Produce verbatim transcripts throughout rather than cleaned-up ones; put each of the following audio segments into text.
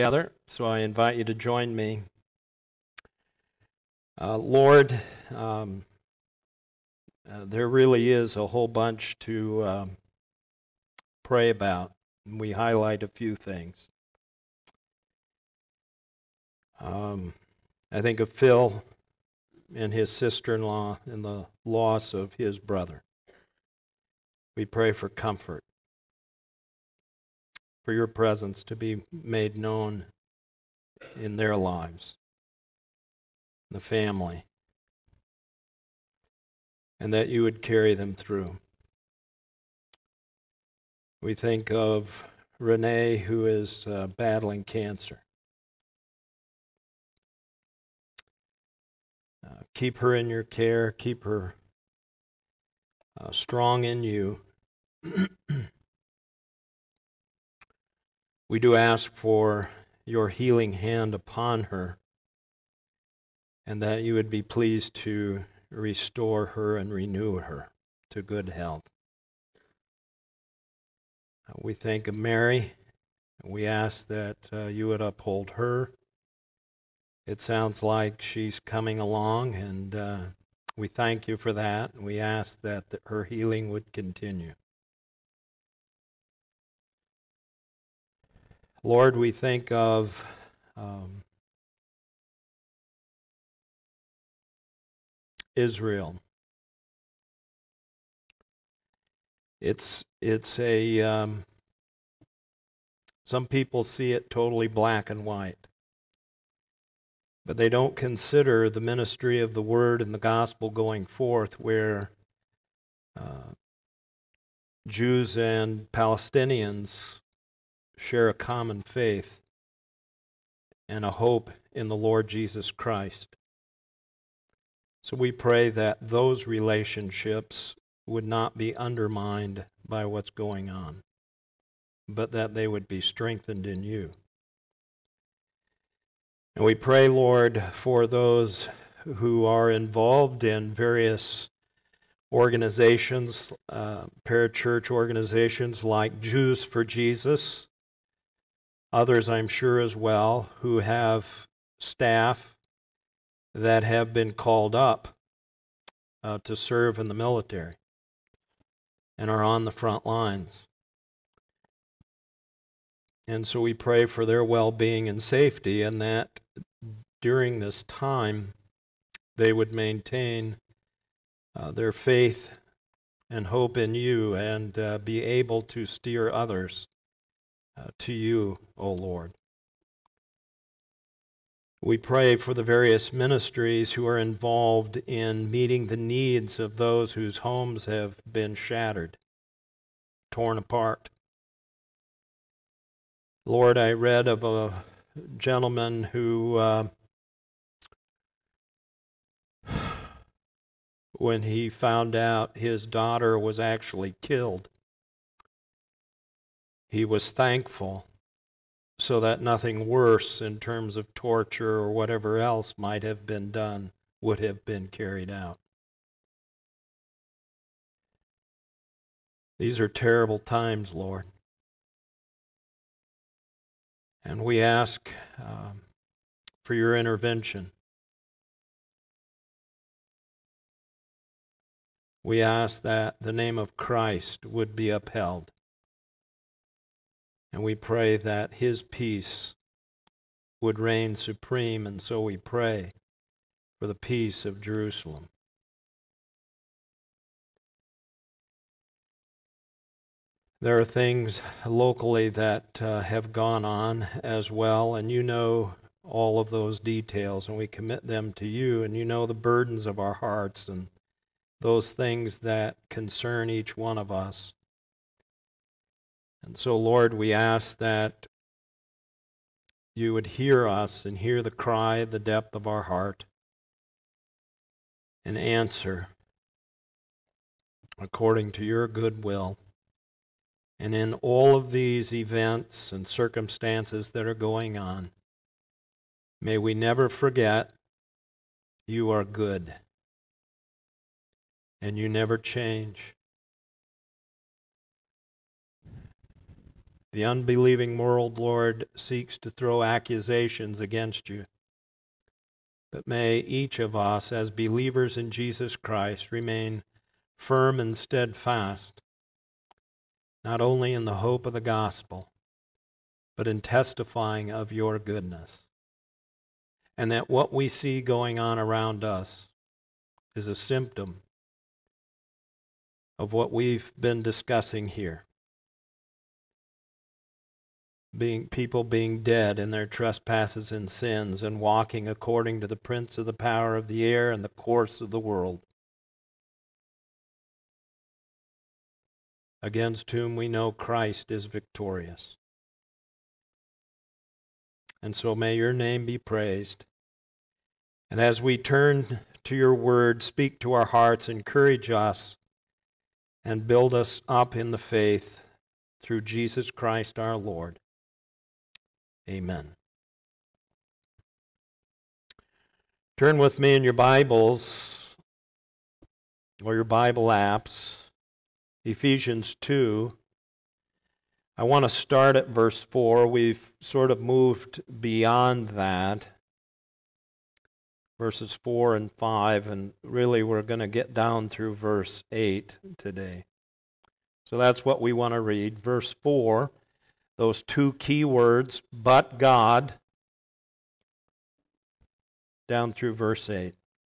together, so I invite you to join me. Uh, Lord, um, uh, there really is a whole bunch to um, pray about, and we highlight a few things. Um, I think of Phil and his sister-in-law and the loss of his brother. We pray for comfort, for your presence to be made known in their lives, the family, and that you would carry them through. We think of Renee, who is uh, battling cancer. Uh, keep her in your care. Keep her uh, strong in you. We do ask for your healing hand upon her, and that you would be pleased to restore her and renew her to good health. Uh, we think of Mary. We ask that uh, you would uphold her. It sounds like she's coming along, and uh, we thank you for that. We ask that the, her healing would continue. Lord, we think of um, Israel. It's it's a um, some people see it totally black and white, but they don't consider the ministry of the word and the gospel going forth, where uh, Jews and Palestinians share a common faith and a hope in the Lord Jesus Christ. So we pray that those relationships would not be undermined by what's going on, but that they would be strengthened in you. And we pray, Lord, for those who are involved in various organizations, uh, parachurch organizations like Jews for Jesus, others I'm sure as well, who have staff that have been called up uh, to serve in the military and are on the front lines. And so we pray for their well-being and safety, and that during this time they would maintain uh, their faith and hope in you, and uh, be able to steer others uh, to you, O Lord. We pray for the various ministries who are involved in meeting the needs of those whose homes have been shattered, torn apart. Lord, I read of a gentleman who, uh, when he found out his daughter was actually killed, he was thankful so that nothing worse in terms of torture or whatever else might have been done would have been carried out. These are terrible times, Lord. And we ask um, for your intervention. We ask that the name of Christ would be upheld. And we pray that his peace would reign supreme, and so we pray for the peace of Jerusalem. There are things locally that uh, have gone on as well, and you know all of those details, and we commit them to you, and you know the burdens of our hearts and those things that concern each one of us. And so, Lord, we ask that you would hear us and hear the cry, the depth of our heart, and answer according to your good will. And in all of these events and circumstances that are going on, may we never forget you are good and you never change. The unbelieving world, Lord, seeks to throw accusations against you. But may each of us, as believers in Jesus Christ, remain firm and steadfast, not only in the hope of the gospel, but in testifying of your goodness. And that what we see going on around us is a symptom of what we've been discussing here. Being people being dead in their trespasses and sins and walking according to the prince of the power of the air and the course of the world, against whom we know Christ is victorious. And so may your name be praised. And as we turn to your word, speak to our hearts, encourage us, and build us up in the faith through Jesus Christ our Lord. Amen. Turn with me in your Bibles or your Bible apps, Ephesians two. I want to start at verse four. We've sort of moved beyond that, verses four and five, and really we're going to get down through verse eight today. So that's what we want to read. Verse four, those two key words, but God, down through verse eight.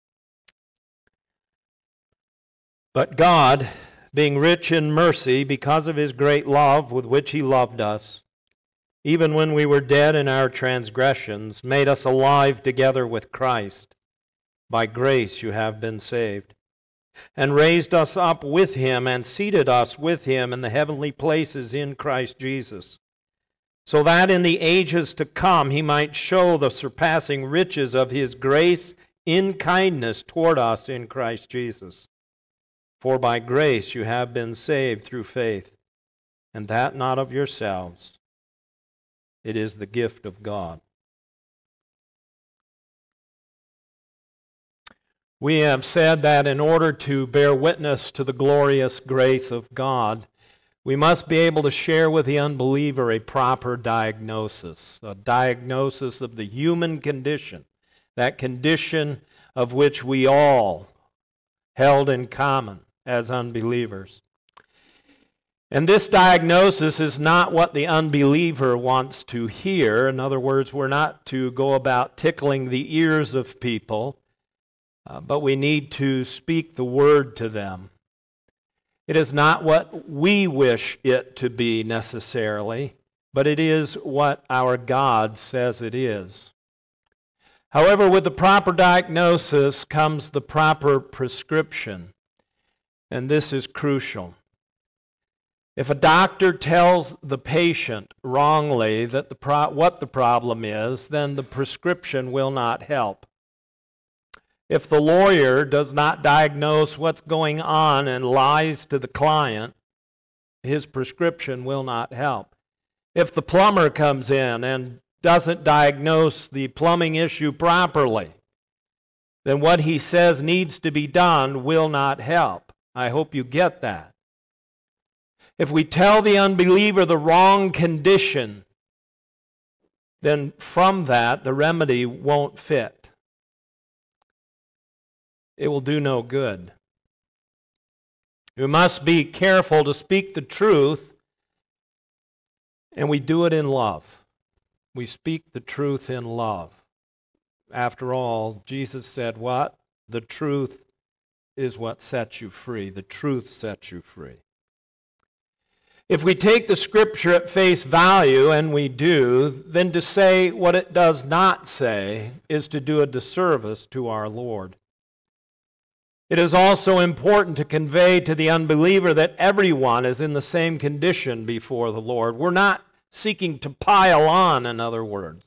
But God, being rich in mercy, because of His great love with which He loved us, even when we were dead in our transgressions, made us alive together with Christ. By grace you have been saved, and raised us up with Him, and seated us with Him in the heavenly places in Christ Jesus, so that in the ages to come He might show the surpassing riches of His grace in kindness toward us in Christ Jesus. For by grace you have been saved through faith, and that not of yourselves. It is the gift of God. We have said that in order to bear witness to the glorious grace of God, we must be able to share with the unbeliever a proper diagnosis, a diagnosis of the human condition, that condition of which we all held in common as unbelievers. And this diagnosis is not what the unbeliever wants to hear. In other words, we're not to go about tickling the ears of people, uh, but we need to speak the word to them. It is not what we wish it to be necessarily, but it is what our God says it is. However, with the proper diagnosis comes the proper prescription, and this is crucial. If a doctor tells the patient wrongly that the pro- what the problem is, then the prescription will not help. If the lawyer does not diagnose what's going on and lies to the client, his prescription will not help. If the plumber comes in and doesn't diagnose the plumbing issue properly, then what he says needs to be done will not help. I hope you get that. If we tell the unbeliever the wrong condition, then from that the remedy won't fit. It will do no good. We must be careful to speak the truth, and we do it in love. We speak the truth in love. After all, Jesus said what? The truth is what sets you free. The truth sets you free. If we take the Scripture at face value, and we do, then to say what it does not say is to do a disservice to our Lord. It is also important to convey to the unbeliever that everyone is in the same condition before the Lord. We're not seeking to pile on, in other words.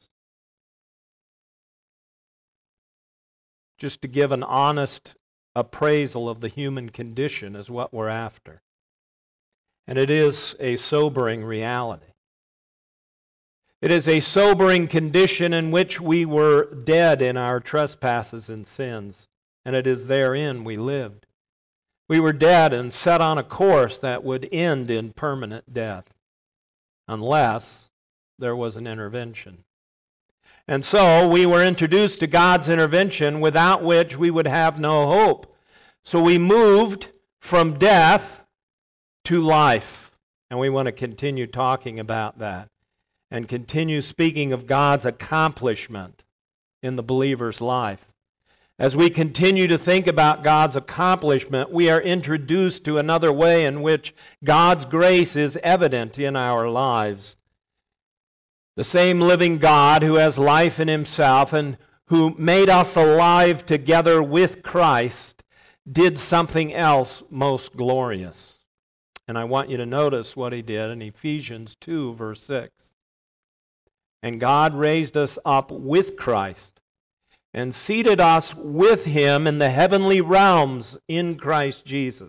Just to give an honest appraisal of the human condition is what we're after. And it is a sobering reality. It is a sobering condition in which we were dead in our trespasses and sins, and it is therein we lived. We were dead and set on a course that would end in permanent death. unless there was an intervention. And so we were introduced to God's intervention, without which we would have no hope. So we moved from death to life. And we want to continue talking about that and continue speaking of God's accomplishment in the believer's life. As we continue to think about God's accomplishment, we are introduced to another way in which God's grace is evident in our lives. The same living God who has life in Himself and who made us alive together with Christ did something else most glorious. And I want you to notice what He did in Ephesians two, verse six. And God raised us up with Christ and seated us with Him in the heavenly realms in Christ Jesus.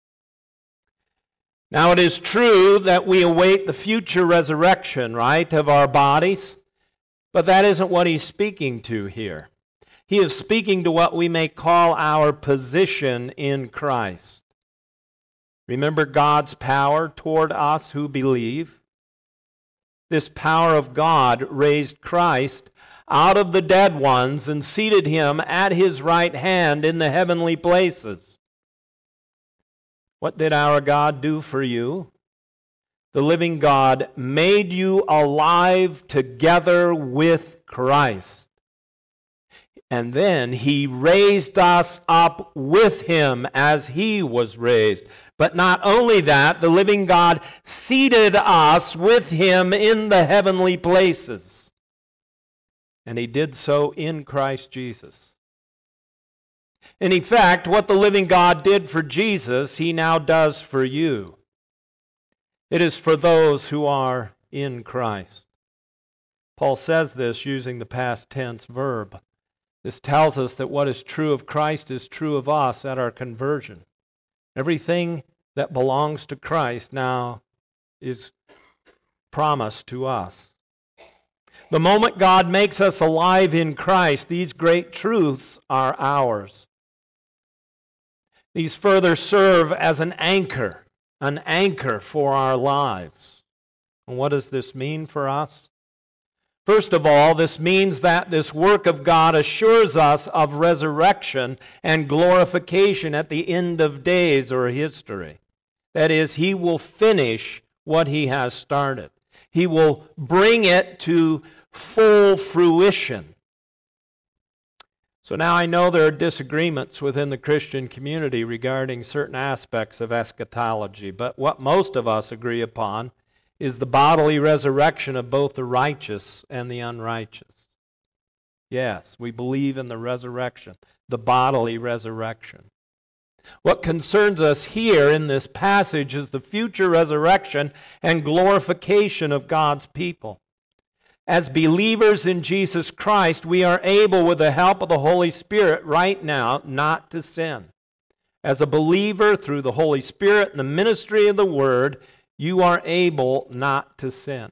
Now it is true that we await the future resurrection, right, of our bodies, but that isn't what He's speaking to here. He is speaking to what we may call our position in Christ. Remember God's power toward us who believe? This power of God raised Christ out of the dead ones and seated Him at His right hand in the heavenly places. What did our God do for you? The living God made you alive together with Christ. And then He raised us up with Him as He was raised. But not only that, the living God seated us with Him in the heavenly places. And He did so in Christ Jesus. In effect, what the living God did for Jesus, He now does for you. It is for those who are in Christ. Paul says this using the past tense verb. This tells us that what is true of Christ is true of us at our conversion. Everything that belongs to Christ now is promised to us. The moment God makes us alive in Christ, these great truths are ours. These further serve as an anchor, an anchor for our lives. And what does this mean for us? First of all, this means that this work of God assures us of resurrection and glorification at the end of days or history. That is, He will finish what He has started. He will bring it to full fruition. So now I know there are disagreements within the Christian community regarding certain aspects of eschatology, but what most of us agree upon is the bodily resurrection of both the righteous and the unrighteous. Yes, we believe in the resurrection, the bodily resurrection. What concerns us here in this passage is the future resurrection and glorification of God's people. As believers in Jesus Christ, we are able, with the help of the Holy Spirit right now, not to sin. As a believer, through the Holy Spirit and the ministry of the Word, you are able not to sin.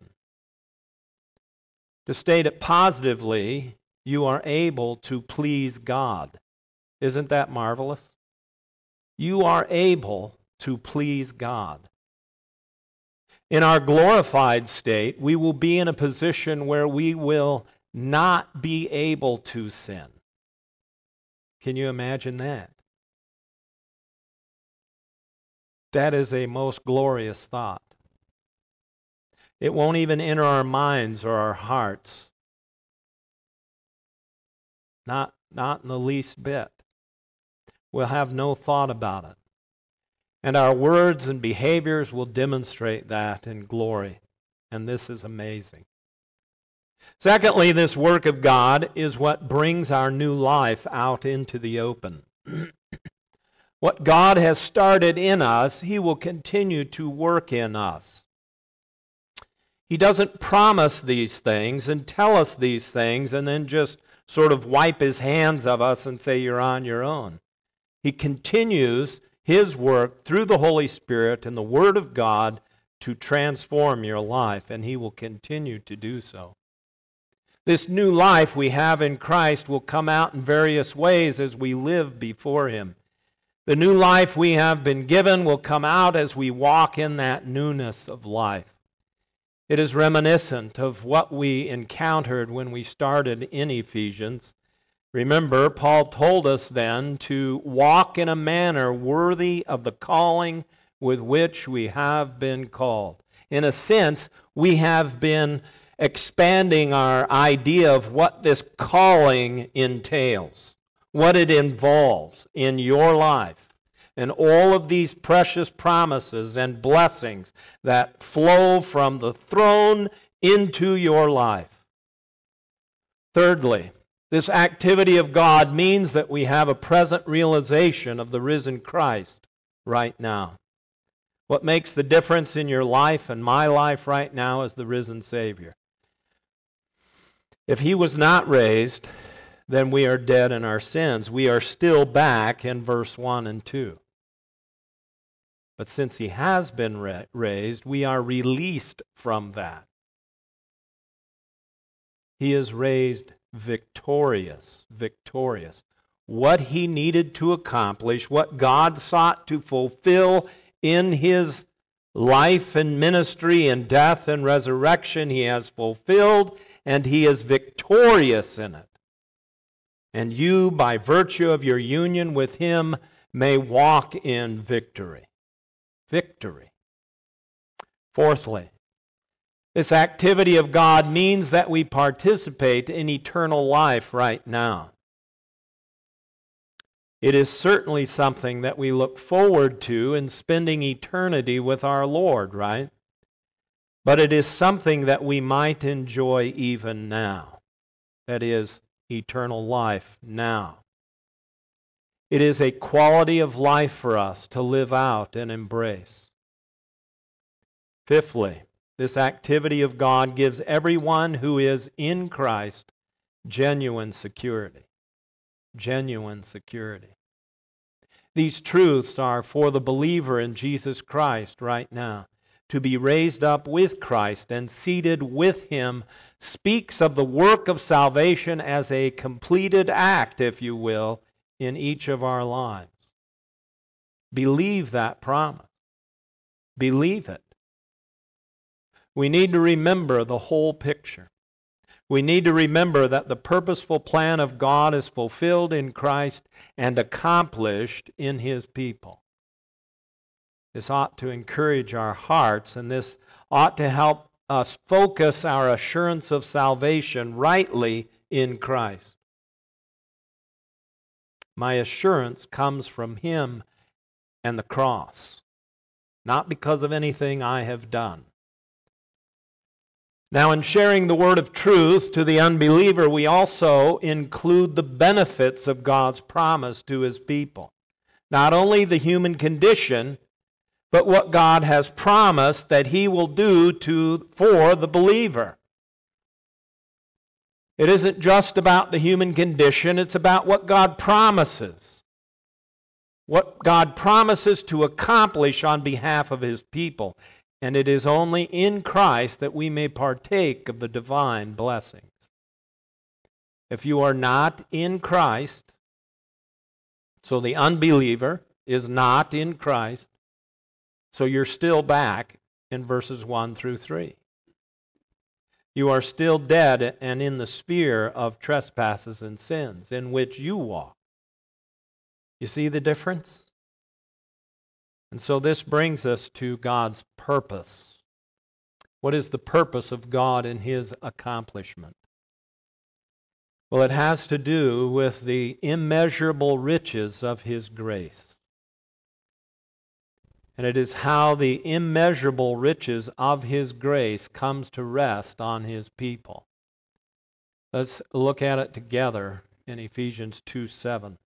To state it positively, you are able to please God. Isn't that marvelous? You are able to please God. In our glorified state, we will be in a position where we will not be able to sin. Can you imagine that? That is a most glorious thought. It won't even enter our minds or our hearts. Not, not in the least bit. We'll have no thought about it. And our words and behaviors will demonstrate that in glory. And this is amazing. Secondly, this work of God is what brings our new life out into the open. What God has started in us, He will continue to work in us. He doesn't promise these things and tell us these things and then just sort of wipe His hands of us and say, you're on your own. He continues His work through the Holy Spirit and the Word of God to transform your life, and He will continue to do so. This new life we have in Christ will come out in various ways as we live before Him. The new life we have been given will come out as we walk in that newness of life. It is reminiscent of what we encountered when we started in Ephesians. Remember, Paul told us then to walk in a manner worthy of the calling with which we have been called. In a sense, we have been expanding our idea of what this calling entails, what it involves in your life, and all of these precious promises and blessings that flow from the throne into your life. Thirdly, this activity of God means that we have a present realization of the risen Christ right now. What makes the difference in your life and my life right now is the risen Savior. If He was not raised, then we are dead in our sins. We are still back in verse one and two. But since He has been ra- raised, we are released from that. He is raised victorious, victorious. What He needed to accomplish, what God sought to fulfill in His life and ministry and death and resurrection, He has fulfilled, and He is victorious in it. And you, by virtue of your union with Him, may walk in victory. Victory. Fourthly, this activity of God means that we participate in eternal life right now. It is certainly something that we look forward to in spending eternity with our Lord, right? But it is something that we might enjoy even now. That is, eternal life now. It is a quality of life for us to live out and embrace. Fifthly, this activity of God gives everyone who is in Christ genuine security. Genuine security. These truths are for the believer in Jesus Christ right now. To be raised up with Christ and seated with Him speaks of the work of salvation as a completed act, if you will, in each of our lives. Believe that promise. Believe it. We need to remember the whole picture. We need to remember that the purposeful plan of God is fulfilled in Christ and accomplished in His people. This ought to encourage our hearts, and this ought to help us focus our assurance of salvation rightly in Christ. My assurance comes from Him and the cross, not because of anything I have done. Now, in sharing the word of truth to the unbeliever, we also include the benefits of God's promise to His people. Not only the human condition, but what God has promised that He will do to for the believer. It isn't just about the human condition, it's about what God promises. What God promises to accomplish on behalf of His people. And it is only in Christ that we may partake of the divine blessings. If you are not in Christ, so the unbeliever is not in Christ, so you're still back in verses one through three. You are still dead and in the sphere of trespasses and sins in which you walk. You see the difference? And so this brings us to God's purpose. What is the purpose of God in His accomplishment? Well, it has to do with the immeasurable riches of His grace. And it is how the immeasurable riches of His grace comes to rest on His people. Let's look at it together in Ephesians two seven.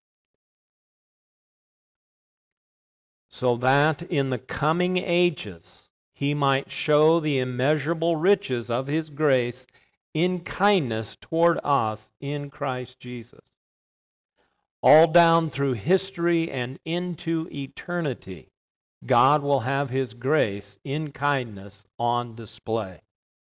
So that in the coming ages He might show the immeasurable riches of His grace in kindness toward us in Christ Jesus. All down through history and into eternity, God will have His grace in kindness on display.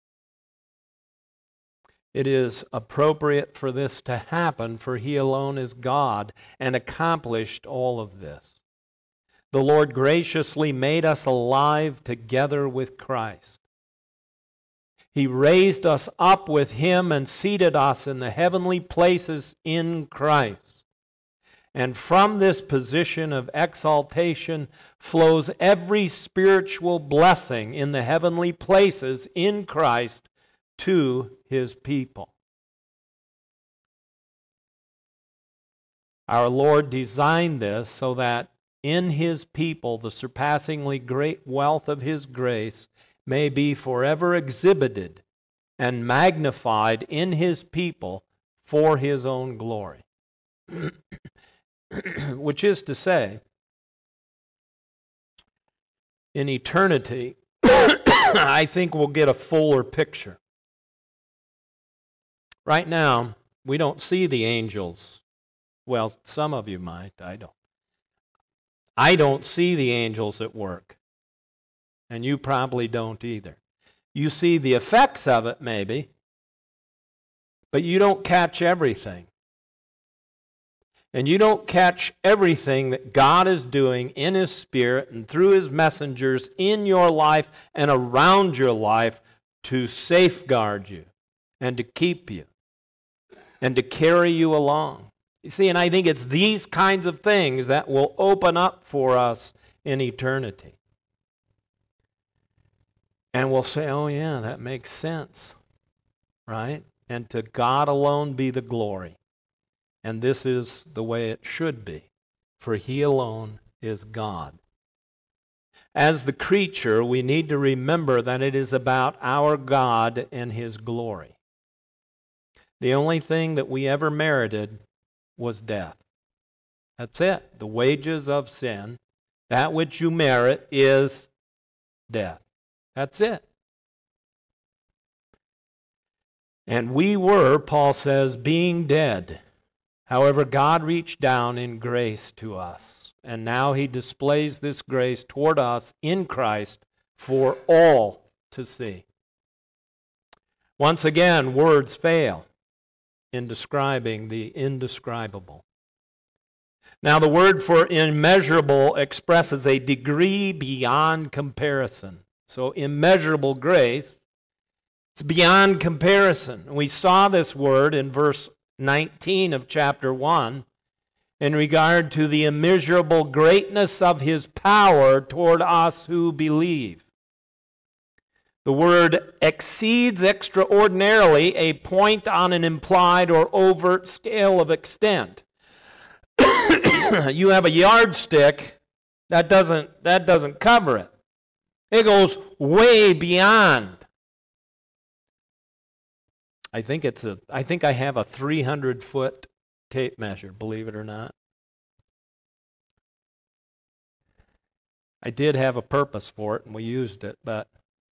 It is appropriate for this to happen, for He alone is God and accomplished all of this. The Lord graciously made us alive together with Christ. He raised us up with Him and seated us in the heavenly places in Christ. And from this position of exaltation flows every spiritual blessing in the heavenly places in Christ to His people. Our Lord designed this so that in His people the surpassingly great wealth of His grace may be forever exhibited and magnified in His people for His own glory. Which is to say, in eternity, I think we'll get a fuller picture. Right now, we don't see the angels. Well, some of you might. I don't. I don't see the angels at work. And you probably don't either. You see the effects of it, maybe, but you don't catch everything. And you don't catch everything that God is doing in His Spirit and through His messengers in your life and around your life to safeguard you and to keep you and to carry you along. You see, and I think it's these kinds of things that will open up for us in eternity. And we'll say, oh yeah, that makes sense, right? And to God alone be the glory. And this is the way it should be, for He alone is God. As the creature, we need to remember that it is about our God and His glory. The only thing that we ever merited was death. That's it. The wages of sin, that which you merit, is death. That's it. And we were, Paul says, being dead. However, God reached down in grace to us, and now He displays this grace toward us in Christ for all to see. Once again, words fail in describing the indescribable. Now, the word for immeasurable expresses a degree beyond comparison. So, immeasurable grace, it's beyond comparison. We saw this word in verse nineteen of chapter one in regard to the immeasurable greatness of His power toward us who believe. The word exceeds extraordinarily a point on an implied or overt scale of extent. You have a yardstick, that doesn't, that doesn't cover it. It goes way beyond. I think it's a. I think I have a three hundred foot tape measure, believe it or not. I did have a purpose for it, and we used it, but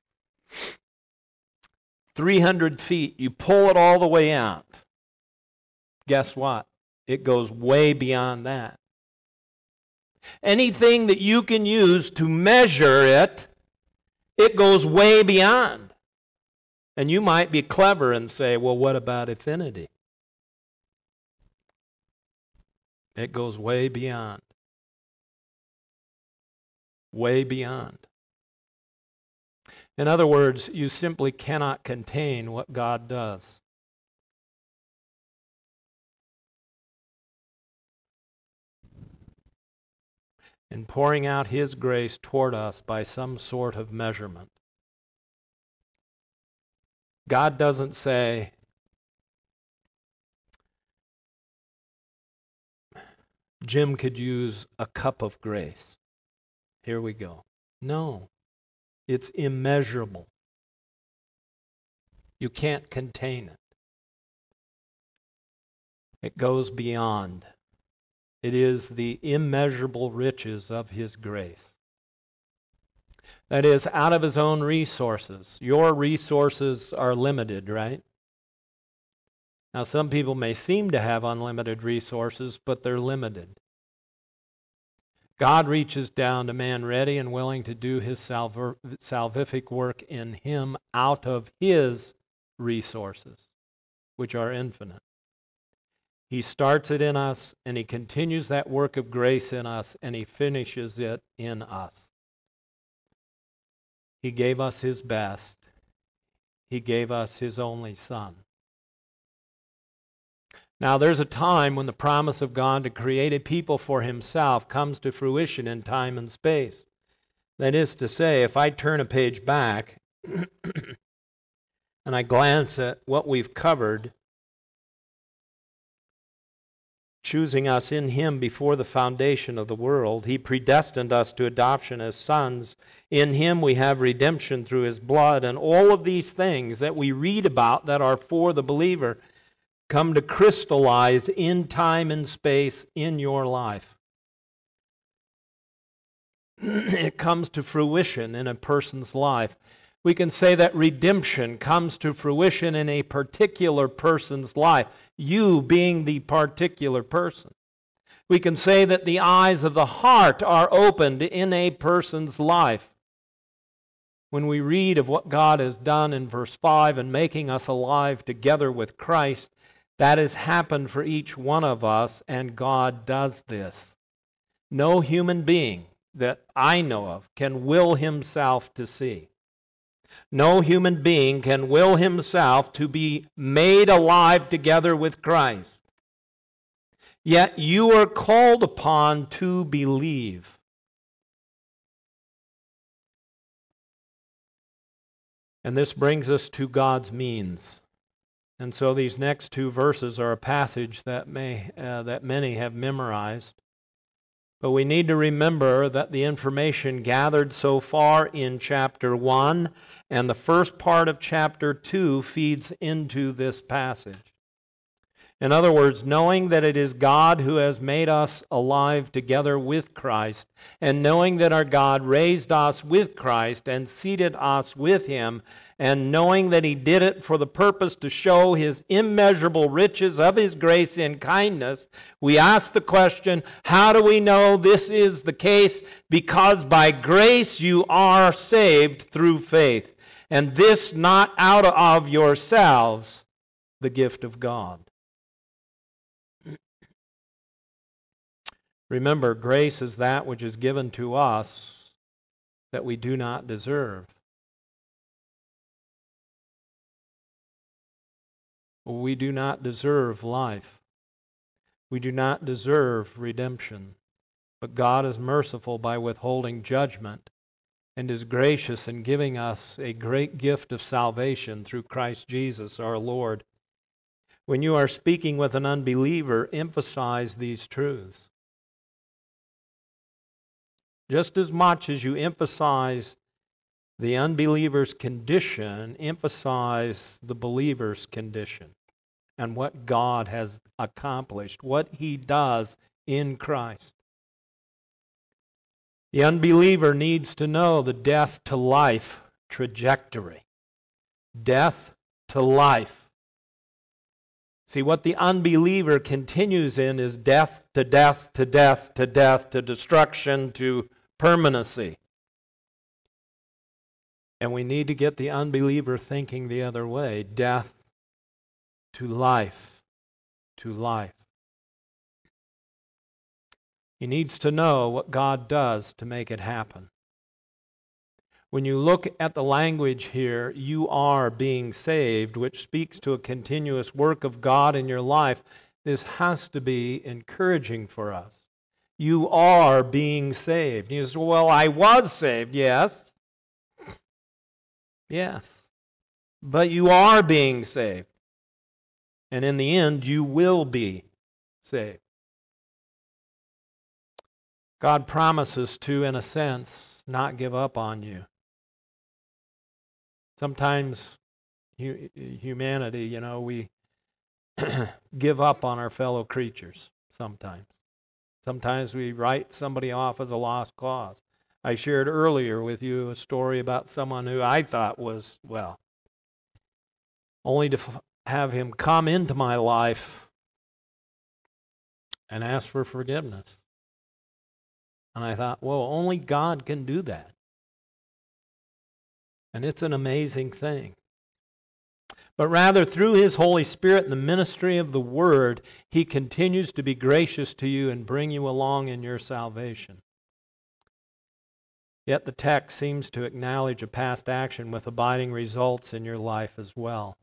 three hundred feet, you pull it all the way out. Guess what? It goes way beyond that. Anything that you can use to measure it, it goes way beyond. And you might be clever and say, well, what about infinity? It goes way beyond. Way beyond. In other words, you simply cannot contain what God does. In pouring out His grace toward us by some sort of measurement. God doesn't say, Jim could use a cup of grace. Here we go. No, it's immeasurable. You can't contain it. It goes beyond. It is the immeasurable riches of His grace. That is, out of His own resources. Your resources are limited, right? Now, some people may seem to have unlimited resources, but they're limited. God reaches down to man ready and willing to do His salver, salvific work in him out of His resources, which are infinite. He starts it in us, and He continues that work of grace in us, and He finishes it in us. He gave us His best. He gave us His only Son. Now, there's a time when the promise of God to create a people for Himself comes to fruition in time and space. That is to say, if I turn a page back and I glance at what we've covered, choosing us in Him before the foundation of the world, He predestined us to adoption as sons. In Him we have redemption through His blood, and all of these things that we read about that are for the believer come to crystallize in time and space in your life. It comes to fruition in a person's life. We can say that redemption comes to fruition in a particular person's life, you being the particular person. We can say that the eyes of the heart are opened in a person's life. When we read of what God has done in verse five and making us alive together with Christ, that has happened for each one of us, and God does this. No human being that I know of can will himself to see. No human being can will himself to be made alive together with Christ. Yet you are called upon to believe. And this brings us to God's means. And so these next two verses are a passage that may uh, that many have memorized. But we need to remember that the information gathered so far in chapter one and the first part of chapter two feeds into this passage. In other words, knowing that it is God who has made us alive together with Christ, and knowing that our God raised us with Christ and seated us with Him, and knowing that He did it for the purpose to show His immeasurable riches of His grace in kindness, we ask the question, how do we know this is the case? Because by grace you are saved through faith, and this not out of yourselves, the gift of God. Remember, grace is that which is given to us that we do not deserve. We do not deserve life. We do not deserve redemption. But God is merciful by withholding judgment and is gracious in giving us a great gift of salvation through Christ Jesus our Lord. When you are speaking with an unbeliever, emphasize these truths. Just as much as you emphasize the unbeliever's condition, emphasize the believer's condition and what God has accomplished, what He does in Christ. The unbeliever needs to know the death to life trajectory. Death to life. See, what the unbeliever continues in is death to death to death to death to destruction to permanency. And we need to get the unbeliever thinking the other way. Death to life. To life. He needs to know what God does to make it happen. When you look at the language here, you are being saved, which speaks to a continuous work of God in your life. This has to be encouraging for us. You are being saved. You say, well, I was saved. Yes. Yes. But you are being saved. And in the end, you will be saved. God promises to, in a sense, not give up on you. Sometimes hu- humanity, you know, we give up on our fellow creatures sometimes. Sometimes we write somebody off as a lost cause. I shared earlier with you a story about someone who I thought was, well, only to f- have him come into my life and ask for forgiveness. And I thought, well, only God can do that. And it's an amazing thing. But rather, through His Holy Spirit and the ministry of the Word, He continues to be gracious to you and bring you along in your salvation. Yet the text seems to acknowledge a past action with abiding results in your life as well.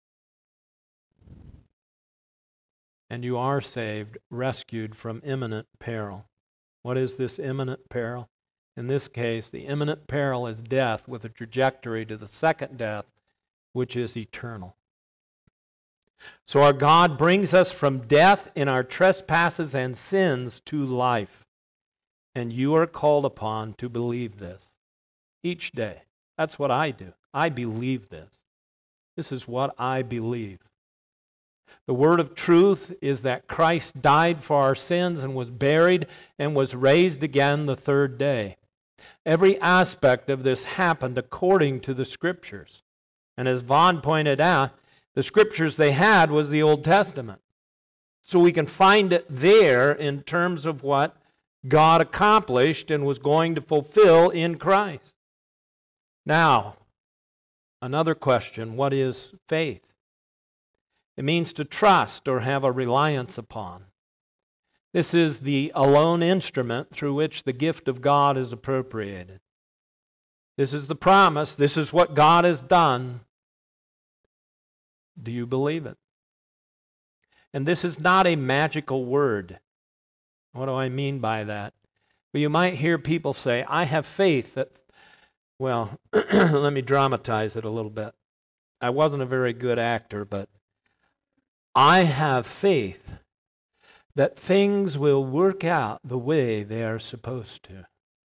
And you are saved, rescued from imminent peril. What is this imminent peril? In this case, the imminent peril is death with a trajectory to the second death, which is eternal. So our God brings us from death in our trespasses and sins to life. And you are called upon to believe this each day. That's what I do. I believe this. This is what I believe. The word of truth is that Christ died for our sins and was buried and was raised again the third day. Every aspect of this happened according to the Scriptures. And as Vaughn pointed out, the Scriptures they had was the Old Testament. So we can find it there in terms of what God accomplished and was going to fulfill in Christ. Now, another question, what is faith? It means to trust or have a reliance upon. This is the alone instrument through which the gift of God is appropriated. This is the promise. This is what God has done. Do you believe it? And this is not a magical word. What do I mean by that? Well, you might hear people say, I have faith that, well, let me dramatize it a little bit. I wasn't a very good actor, but I have faith that things will work out the way they are supposed to.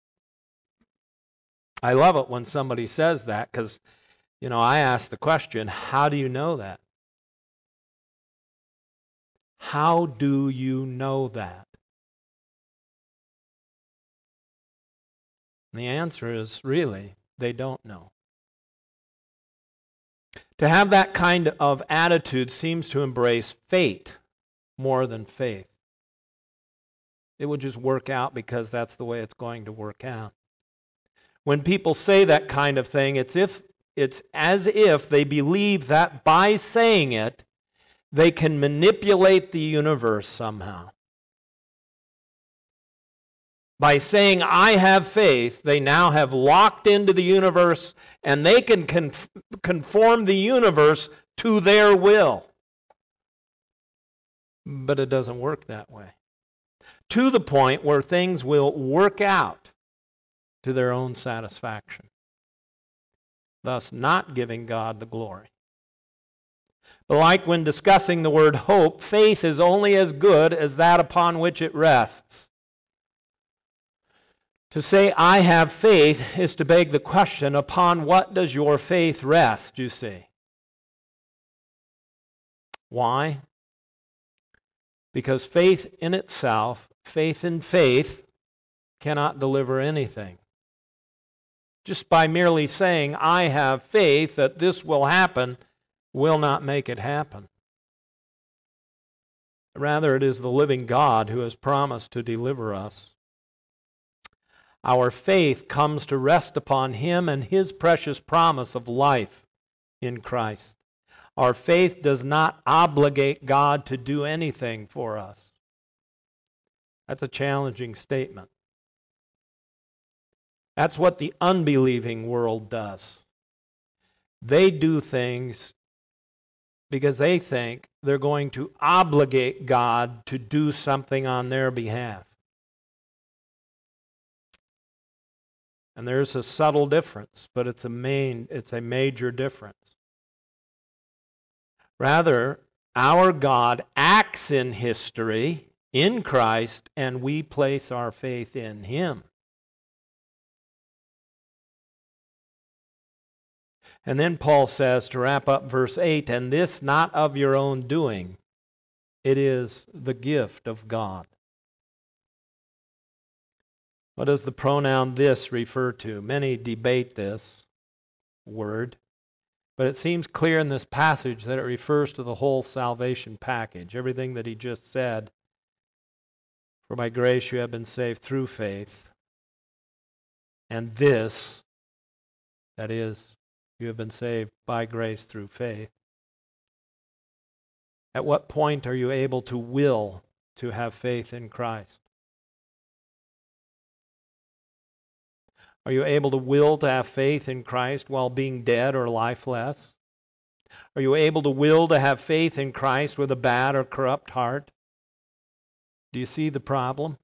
I love it when somebody says that because, you know, I ask the question, how do you know that? How do you know that? And the answer is really, they don't know. To have that kind of attitude seems to embrace fate more than faith. It would just work out because that's the way it's going to work out. When people say that kind of thing, it's if it's as if they believe that by saying it, they can manipulate the universe somehow. By saying, I have faith, they now have locked into the universe and they can con- conform the universe to their will. But it doesn't work that way. To the point where things will work out to their own satisfaction, thus not giving God the glory. But like when discussing the word hope, faith is only as good as that upon which it rests. To say, I have faith, is to beg the question, upon what does your faith rest, you see? Why? Because faith in itself, faith in faith, cannot deliver anything. Just by merely saying, I have faith that this will happen, will not make it happen. Rather, it is the living God who has promised to deliver us. Our faith comes to rest upon Him and His precious promise of life in Christ. Our faith does not obligate God to do anything for us. That's a challenging statement. That's what the unbelieving world does. They do things because they think they're going to obligate God to do something on their behalf. And there's a subtle difference, but it's a main, it's a major difference. Rather, our God acts in history, in Christ, and we place our faith in Him. And then Paul says, to wrap up verse eight, and this not of your own doing, it is the gift of God. What does the pronoun this refer to? Many debate this word, but it seems clear in this passage that it refers to the whole salvation package. Everything that he just said, for by grace you have been saved through faith, and this, that is, you have been saved by grace through faith. At what point are you able to will to have faith in Christ? Are you able to will to have faith in Christ while being dead or lifeless? Are you able to will to have faith in Christ with a bad or corrupt heart? Do you see the problem?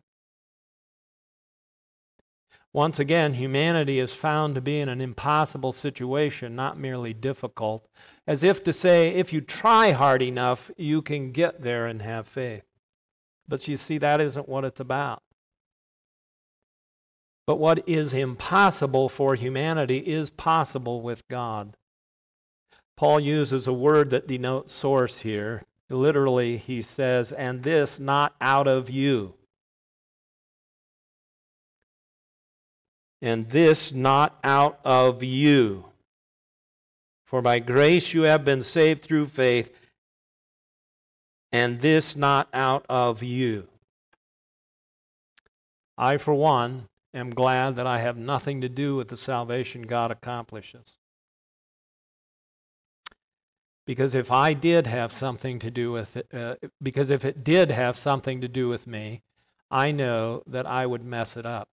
Once again, humanity is found to be in an impossible situation, not merely difficult, as if to say, if you try hard enough, you can get there and have faith. But you see, that isn't what it's about. But what is impossible for humanity is possible with God. Paul uses a word that denotes source here. Literally, he says, and this not out of you. And this not out of you. For by grace you have been saved through faith, and this not out of you. I, for one, am glad that I have nothing to do with the salvation God accomplishes. Because if I did have something to do with it, uh, because if it did have something to do with me, I know that I would mess it up.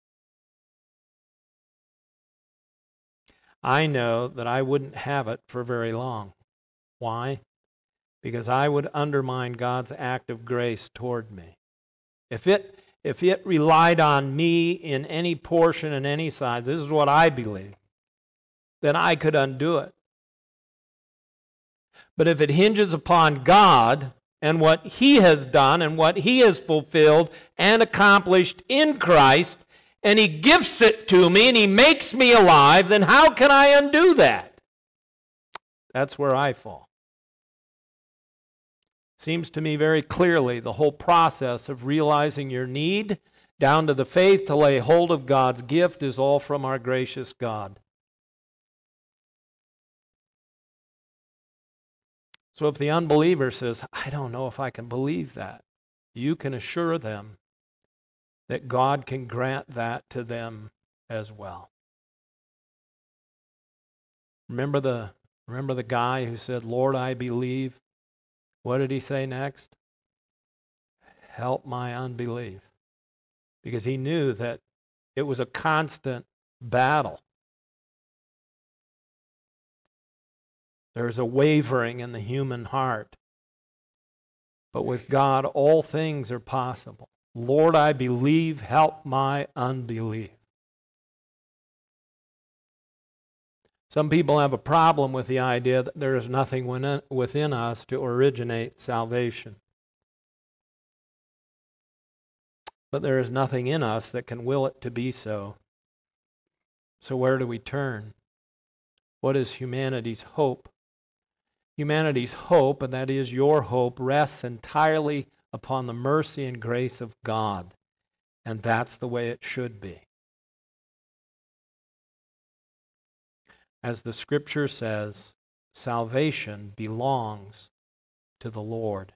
I know that I wouldn't have it for very long. Why? Because I would undermine God's act of grace toward me. If it if it relied on me in any portion and any side, this is what I believe, then I could undo it. But if it hinges upon God and what He has done and what He has fulfilled and accomplished in Christ, and He gifts it to me and He makes me alive, then how can I undo that? That's where I fall. Seems to me very clearly the whole process of realizing your need down to the faith to lay hold of God's gift is all from our gracious God. So if the unbeliever says, I don't know if I can believe that, you can assure them that God can grant that to them as well. Remember the remember the guy who said, Lord, I believe. What did he say next? Help my unbelief. Because he knew that it was a constant battle. There's a wavering in the human heart. But with God, all things are possible. Lord, I believe, help my unbelief. Some people have a problem with the idea that there is nothing within us to originate salvation. But there is nothing in us that can will it to be so. So where do we turn? What is humanity's hope? Humanity's hope, and that is your hope, rests entirely upon the mercy and grace of God. And that's the way it should be. As the Scripture says, salvation belongs to the Lord.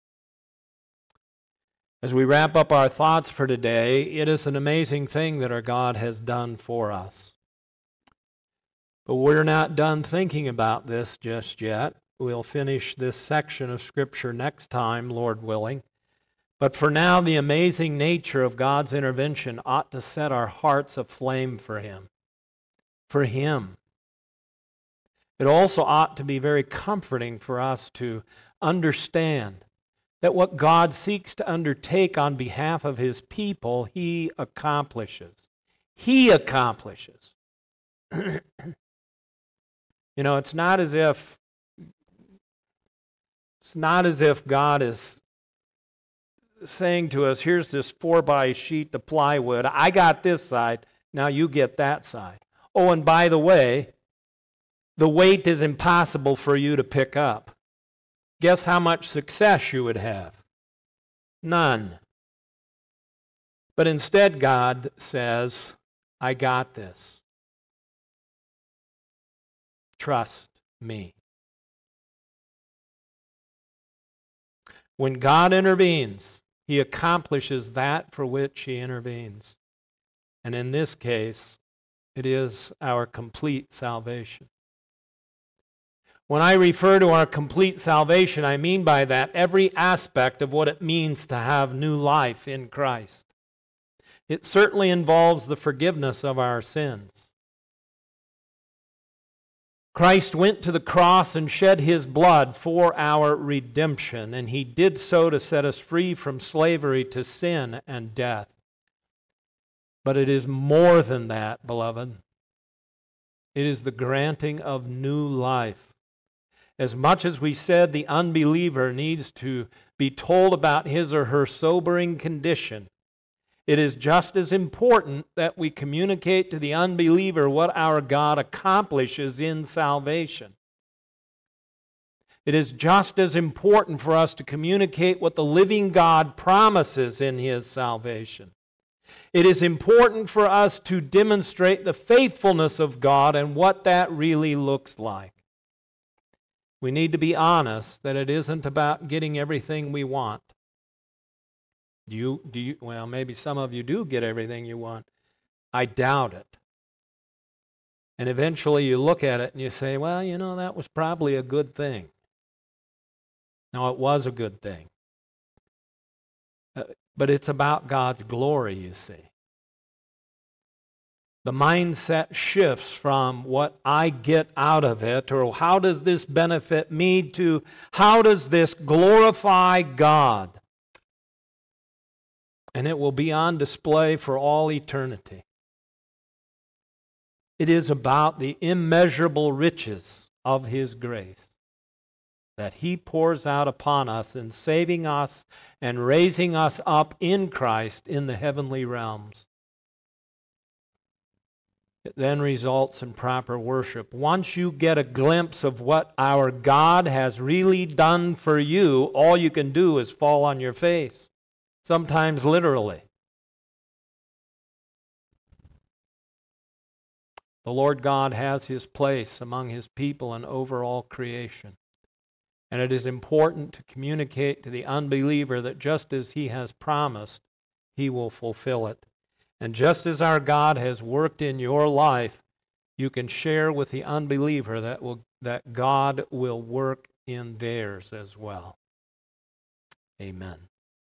As we wrap up our thoughts for today, it is an amazing thing that our God has done for us. But we're not done thinking about this just yet. We'll finish this section of Scripture next time, Lord willing. But for now, the amazing nature of God's intervention ought to set our hearts aflame for Him. For Him. It also ought to be very comforting for us to understand that what God seeks to undertake on behalf of His people, He accomplishes. He accomplishes. You know, it's not as if it's not as if God is saying to us, here's this four by sheet of plywood. I got this side, now you get that side. Oh, and by the way, the weight is impossible for you to pick up. Guess how much success you would have? None. But instead, God says, I got this. Trust me. When God intervenes, He accomplishes that for which He intervenes. And in this case, it is our complete salvation. When I refer to our complete salvation, I mean by that every aspect of what it means to have new life in Christ. It certainly involves the forgiveness of our sins. Christ went to the cross and shed His blood for our redemption, and He did so to set us free from slavery to sin and death. But it is more than that, beloved. It is the granting of new life. As much as we said the unbeliever needs to be told about his or her sobering condition, it is just as important that we communicate to the unbeliever what our God accomplishes in salvation. It is just as important for us to communicate what the living God promises in His salvation. It is important for us to demonstrate the faithfulness of God and what that really looks like. We need to be honest that it isn't about getting everything we want. Do you, do you, well, maybe some of you do get everything you want. I doubt it. And eventually you look at it and you say, well, you know, that was probably a good thing. No, it was a good thing. Uh, but it's about God's glory, you see. The mindset shifts from what I get out of it, or how does this benefit me, to how does this glorify God? And it will be on display for all eternity. It is about the immeasurable riches of His grace that He pours out upon us in saving us and raising us up in Christ in the heavenly realms. It then results in proper worship. Once you get a glimpse of what our God has really done for you, all you can do is fall on your face, sometimes literally. The Lord God has His place among His people and over all creation. And it is important to communicate to the unbeliever that just as He has promised, He will fulfill it. And just as our God has worked in your life, you can share with the unbeliever that will, that God will work in theirs as well. Amen.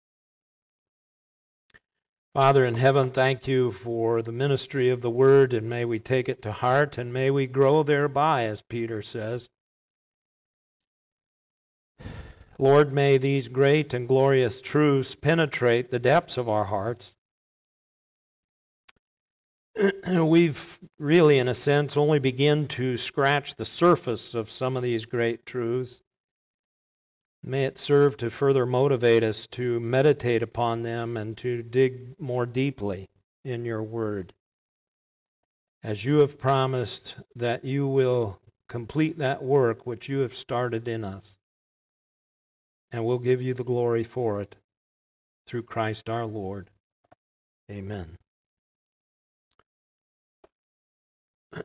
Father in heaven, thank You for the ministry of the Word, and may we take it to heart, and may we grow thereby, as Peter says. Lord, may these great and glorious truths penetrate the depths of our hearts. We've really, in a sense, only begun to scratch the surface of some of these great truths. May it serve to further motivate us to meditate upon them and to dig more deeply in Your Word, as You have promised that You will complete that work which You have started in us. And we'll give You the glory for it through Christ our Lord. Amen.